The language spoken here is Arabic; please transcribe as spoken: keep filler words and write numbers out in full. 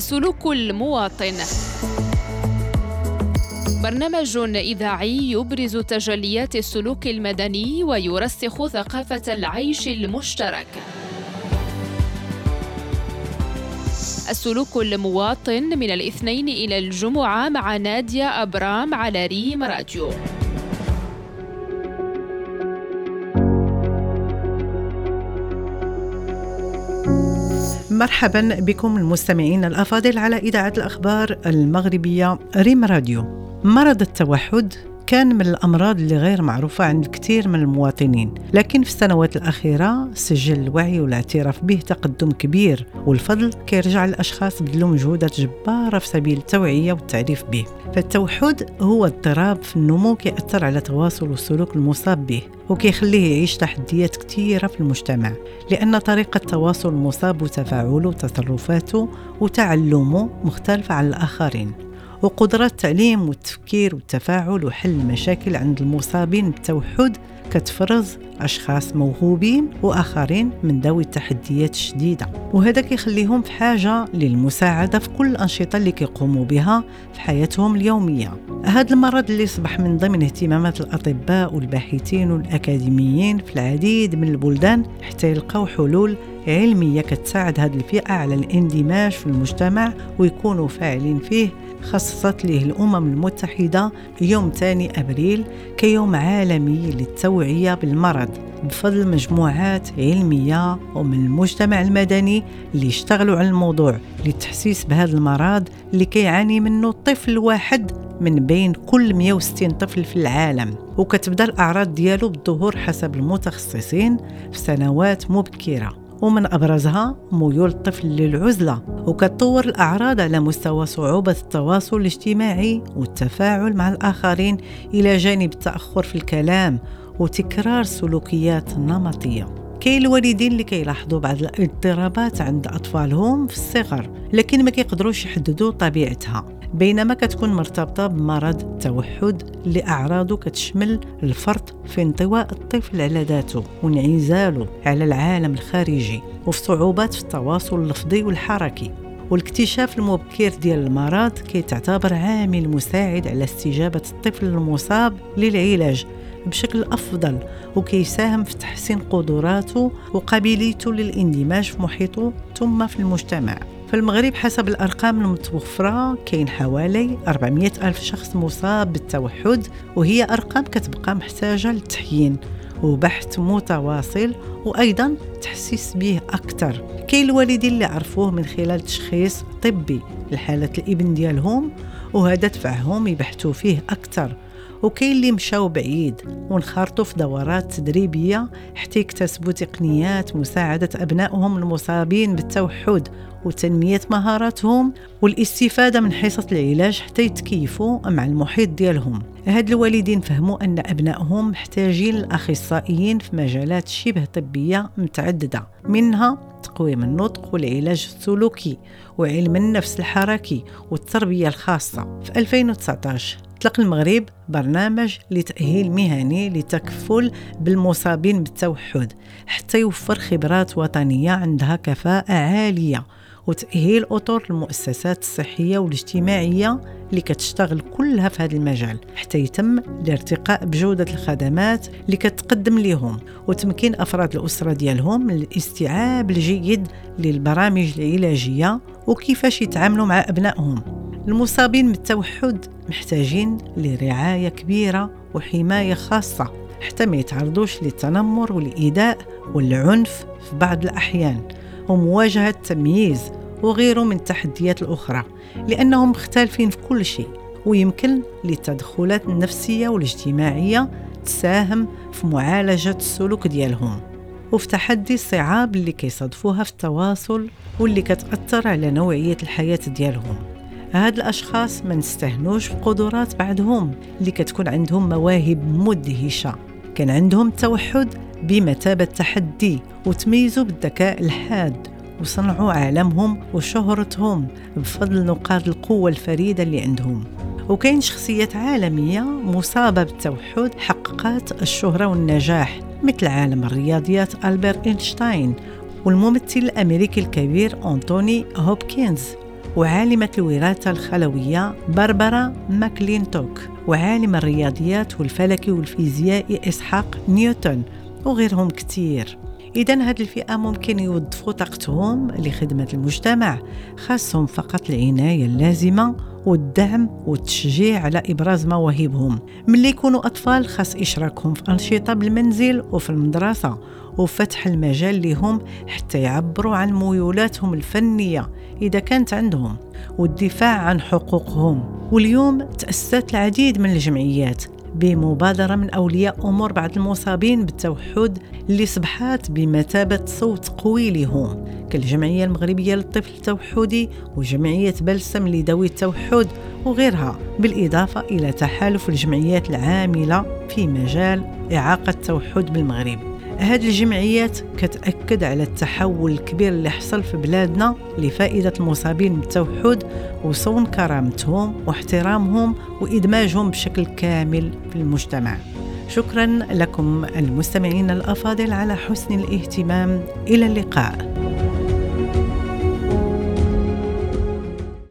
السلوك المواطن، برنامج إذاعي يبرز تجليات السلوك المدني ويرسخ ثقافة العيش المشترك. السلوك المواطن من الاثنين إلى الجمعة مع نادية أبرام على ريم راديو. مرحبا بكم المستمعين الأفاضل على إذاعة الأخبار المغربية ريم راديو. مرض التوحد كان من الأمراض اللي غير معروفة عند الكثير من المواطنين، لكن في السنوات الأخيرة سجل الوعي والاعتراف به تقدم كبير، والفضل كيرجع للأشخاص بذلوا مجهودات جبارة في سبيل التوعية والتعريف به. فالتوحد هو اضطراب في النمو كيأثر على تواصل والسلوك المصاب به، وكيخليه يعيش تحديات كثيرة في المجتمع، لأن طريقة تواصل المصاب وتفاعله وتصرفاته وتعلمه مختلفة عن الآخرين. وقدرات التعليم والتفكير والتفاعل وحل المشاكل عند المصابين بالتوحد كتفرز أشخاص موهوبين وآخرين من ذوي التحديات الشديدة، وهذا كيخليهم في حاجة للمساعدة في كل الأنشطة اللي كيقوموا بها في حياتهم اليومية. هذا المرض اللي صبح من ضمن اهتمامات الأطباء والباحثين والأكاديميين في العديد من البلدان حتى يلقوا حلول علمية كتساعد هذه الفئة على الاندماج في المجتمع ويكونوا فاعلين فيه. خصصت له الأمم المتحدة يوم ثاني أبريل كيوم عالمي للتوعية بالمرض بفضل مجموعات علمية ومن المجتمع المدني اللي اشتغلوا على الموضوع للتحسيس بهذا المرض اللي كيعاني منه طفل واحد من بين كل مئة وستين طفل في العالم، وكتبدأ الأعراض ديالو بالظهور حسب المتخصصين في سنوات مبكرة، ومن أبرزها ميول الطفل للعزلة، وكتطور الأعراض على مستوى صعوبة التواصل الاجتماعي والتفاعل مع الآخرين إلى جانب التأخر في الكلام وتكرار سلوكيات نمطية. كاين الوالدين اللي كيلاحظوا بعض الاضطرابات عند أطفالهم في الصغر لكن ما كيقدروش يحددوا طبيعتها، بينما كتكون مرتبطة بمرض التوحد اللي أعراضه كتشمل الفرط في انطواء الطفل على ذاته وانعزاله على العالم الخارجي، وفي صعوبات في التواصل اللفظي والحركي. والاكتشاف المبكر ديال المرض كيتعتبر عامل مساعد على استجابة الطفل المصاب للعلاج بشكل أفضل، وكيساهم في تحسين قدراته وقابليته للاندماج في محيطه ثم في المجتمع. في المغرب حسب الأرقام المتوفرة كاين حوالي أربعمئة ألف شخص مصاب بالتوحد، وهي أرقام كتبقى محتاجة للتحيين وبحث متواصل وأيضا تحسيس به أكثر. كاين الوالدين اللي عرفوه من خلال تشخيص طبي لحالة الابن ديالهم، وهذا دفعهم يبحثوا فيه أكثر. وكاين اللي مشاو بعيد وانخرطوا في دورات تدريبية حتى يكتسبوا تقنيات مساعدة أبنائهم المصابين بالتوحد وتنمية مهاراتهم والاستفادة من حصص العلاج حتى يتكيفوا مع المحيط ديالهم. هاد الوالدين فهموا أن أبنائهم محتاجين الأخصائيين في مجالات شبه طبية متعددة، منها تقويم النطق والعلاج السلوكي وعلم النفس الحركي والتربية الخاصة. في ألفين وتسعة عشر أطلق المغرب برنامج لتأهيل مهني لتكفل بالمصابين بالتوحد حتى يوفر خبرات وطنية عندها كفاءة عالية وتأهيل أطر المؤسسات الصحية والاجتماعية اللي كتشتغل كلها في هذا المجال حتى يتم الارتقاء بجودة الخدمات اللي كتقدم لهم وتمكين أفراد الأسرة ديالهم من الاستيعاب الجيد للبرامج العلاجية وكيفاش يتعاملوا مع أبنائهم. المصابين بالتوحد محتاجين لرعاية كبيرة وحماية خاصة حتى ما يتعرضوش للتنمر والإيذاء والعنف في بعض الأحيان ومواجهة التمييز وغيره من التحديات الأخرى، لأنهم مختلفين في كل شيء، ويمكن للتدخلات النفسية والاجتماعية تساهم في معالجة السلوك ديالهم وفي تحدي الصعاب اللي كيصادفوها في التواصل واللي كتأثر على نوعية الحياة ديالهم. هاد الأشخاص ما نستهنوش بقدرات بعضهم اللي كتكون عندهم مواهب مدهشة، كان عندهم توحد بمثابة تحدي وتميزوا بالذكاء الحاد وصنعوا عالمهم وشهرتهم بفضل نقاط القوة الفريدة اللي عندهم. وكاين شخصيات عالمية مصابة بالتوحد حققت الشهرة والنجاح مثل عالم الرياضيات ألبرت إينشتاين والممثل الأمريكي الكبير أنتوني هوبكنز وعالمة الوراثة الخلوية باربرا ماكلينتوك، وعالم الرياضيات والفلكي والفيزيائي إسحاق نيوتن، وغيرهم كتير. إذن هذه الفئة ممكن يوظفوا طاقتهم لخدمة المجتمع، خاصهم فقط العناية اللازمة والدعم والتشجيع على إبراز مواهبهم. ملي يكونوا أطفال خاص إشراكهم في أنشطة بالمنزل وفي المدرسة، وفتح المجال لهم حتى يعبروا عن ميولاتهم الفنية إذا كانت عندهم، والدفاع عن حقوقهم. واليوم تأسست العديد من الجمعيات بمبادرة من أولياء أمور بعض المصابين بالتوحد اللي صبحات بمثابة صوت قوي لهم، كالجمعية المغربية للطفل التوحدي وجمعية بلسم لذوي التوحد وغيرها، بالإضافة إلى تحالف الجمعيات العاملة في مجال إعاقة التوحد بالمغرب. هذه الجمعيات كتأكد على التحول الكبير اللي حصل في بلادنا لفائدة المصابين بالتوحد وصون كرامتهم واحترامهم وإدماجهم بشكل كامل في المجتمع. شكرا لكم المستمعين الأفاضل على حسن الاهتمام. إلى اللقاء.